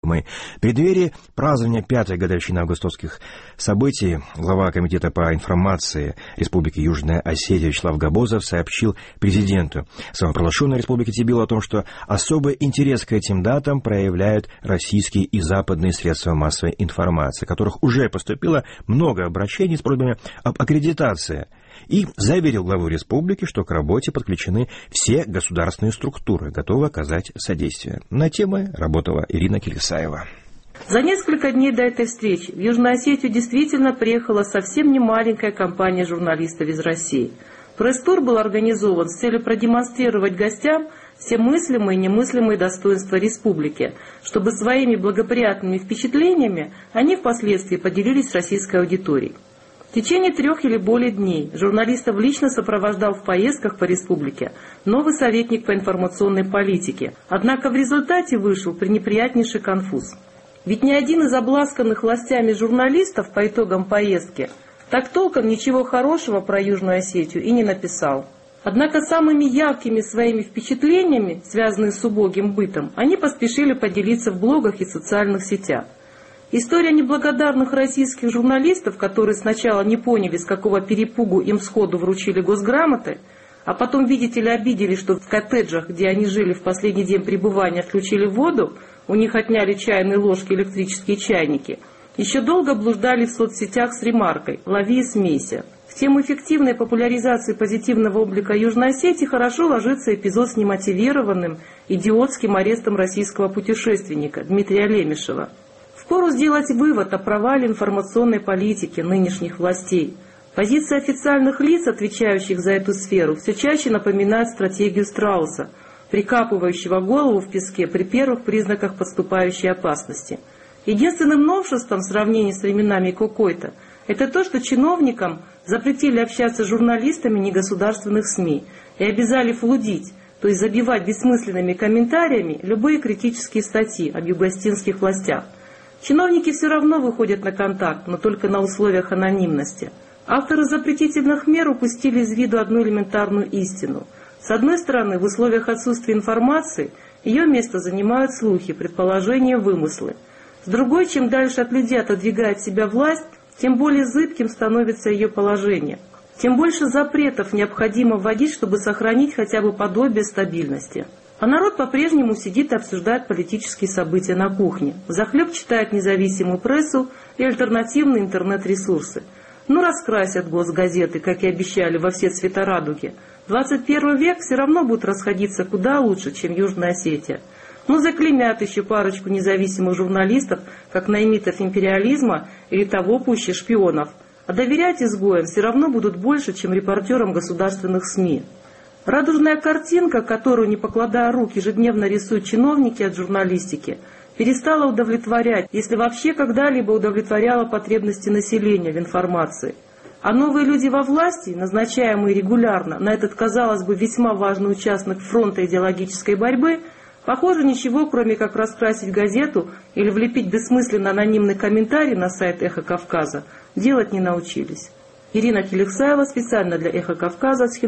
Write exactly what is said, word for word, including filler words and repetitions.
Мы. В преддверии празднования пятой годовщины августовских событий глава Комитета по информации Республики Южная Осетия Вячеслав Габозов сообщил президенту самопровозглашенной Республики Тибилу о том, что особый интерес к этим датам проявляют российские и западные средства массовой информации, в которых уже поступило много обращений с просьбами об аккредитации, и заверил главу республики, что к работе подключены все государственные структуры, готовы оказать содействие. На темы работала Ирина Килисаева. За несколько дней до этой встречи в Южную Осетию действительно приехала совсем не маленькая компания журналистов из России. Пресс-тур был организован с целью продемонстрировать гостям все мыслимые и немыслимые достоинства республики, чтобы своими благоприятными впечатлениями они впоследствии поделились с российской аудиторией. В течение трех или более дней журналистов лично сопровождал в поездках по республике новый советник по информационной политике. Однако в результате вышел пренеприятнейший конфуз. Ведь ни один из обласканных властями журналистов по итогам поездки так толком ничего хорошего про Южную Осетию и не написал. Однако самыми яркими своими впечатлениями, связанными с убогим бытом, они поспешили поделиться в блогах и социальных сетях. История неблагодарных российских журналистов, которые сначала не поняли, с какого перепугу им сходу вручили госграмоты, а потом, видите ли, обиделись, что в коттеджах, где они жили в последний день пребывания, отключили воду, у них отняли чайные ложки, электрические чайники, еще долго блуждали в соцсетях с ремаркой «лови и смейся». В тему эффективной популяризации позитивного облика Южной Осетии хорошо ложится эпизод с немотивированным, идиотским арестом российского путешественника Дмитрия Лемешева. Впору сделать вывод о провале информационной политики нынешних властей. Позиции официальных лиц, отвечающих за эту сферу, все чаще напоминают стратегию страуса, прикапывающего голову в песке при первых признаках подступающей опасности. Единственным новшеством в сравнении с временами Кокойта это то, что чиновникам запретили общаться с журналистами негосударственных СМИ и обязали флудить, то есть забивать бессмысленными комментариями любые критические статьи об югостинских властях. Чиновники все равно выходят на контакт, но только на условиях анонимности. Авторы запретительных мер упустили из виду одну элементарную истину. С одной стороны, в условиях отсутствия информации ее место занимают слухи, предположения, вымыслы. С другой, чем дальше от людей отодвигает себя власть, тем более зыбким становится ее положение. Тем больше запретов необходимо вводить, чтобы сохранить хотя бы подобие стабильности. А народ по-прежнему сидит и обсуждает политические события на кухне, взахлеб читает независимую прессу и альтернативные интернет-ресурсы. Ну, раскрасят госгазеты, как и обещали, во все цвета радуги. двадцать первый век все равно будет расходиться куда лучше, чем Южная Осетия. Ну, заклеймят еще парочку независимых журналистов, как наймитов империализма или того пуще шпионов. А доверять изгоям все равно будут больше, чем репортерам государственных СМИ. Радужная картинка, которую, не покладая рук, ежедневно рисуют чиновники от журналистики, перестала удовлетворять, если вообще когда-либо удовлетворяла потребности населения в информации. А новые люди во власти, назначаемые регулярно на этот, казалось бы, весьма важный участок фронта идеологической борьбы, похоже, ничего, кроме как раскрасить газету или влепить бессмысленно анонимный комментарий на сайт «Эхо Кавказа», делать не научились. Ирина Килисаева специально для «Эхо Кавказа» с